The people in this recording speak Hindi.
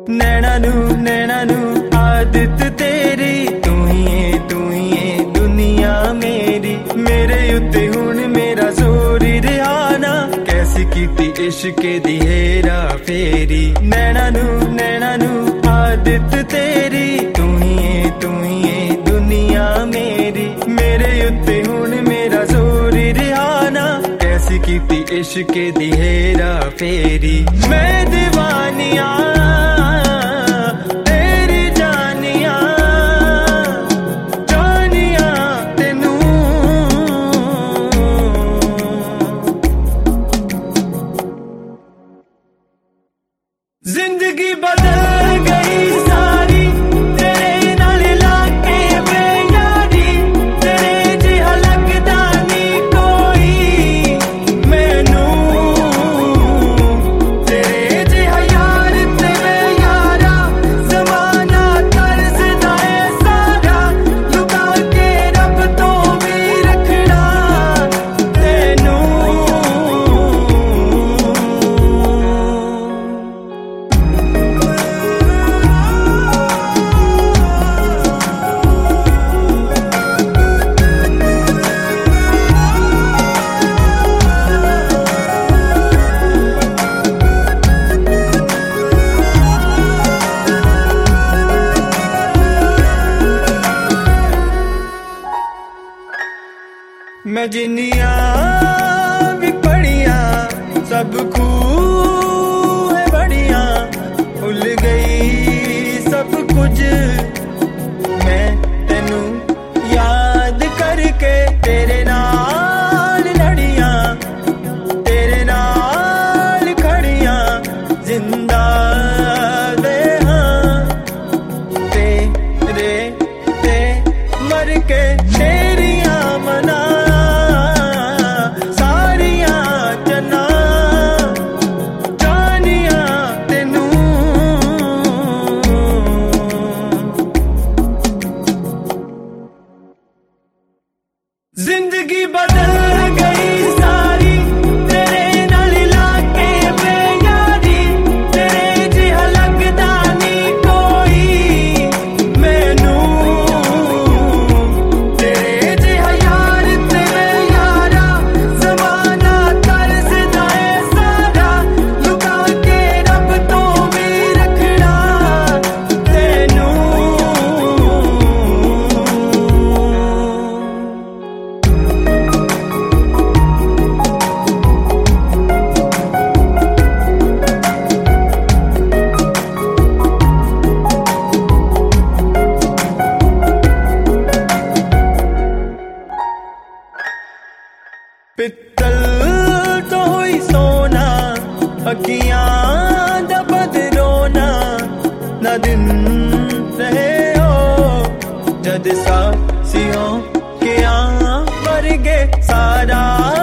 नैना नू आदत तेरी, तू ही है दुनिया मेरी। मेरे उत्ते हुण मेरा जोर रिहाना, कैसी कीती इश्क दी हेरा फेरी। नैना नू आदत तेरी, तू ही है दुनिया मेरी। मेरे उत्ते हुण मेरा जोर रिहाना, कैसी कीती इश्क दी हेरा फेरी। मैं दीवानिया जिंदगी बदल गई सारी, तेरे नाल लाके बेयारी। तेरे जिहा लगदा नी कोई मैनू, तेरे जिहा यार ते यारा। ज़माना तर्ज़ दा है सारा, लुका के रब तो भी रखना तेनू। मैं जिन्नियां भी पढ़िया, सब खूह है बढ़िया। भुल गई सब कुछ मैं तेनू याद करके, तेरे नाल लड़िया, तेरे नाल खड़िया। जिंदा दे हाँ तेरे ते मर के, तेरियां मना जिंदगी बदल गई सारी, तेरे नाल लाके बेयारी। तेरे जिहा लगदा नी कोई मैनू, तेरे जिहा यार ते यारा। ज़माना तर्ज़ दा है सारा, लुका के रब तो भी रखना तेनू। पित्तल तो हुई सोना, अखियां दा बदरोना। ना दिन रहे हो जद सासियों के वर्गे सारा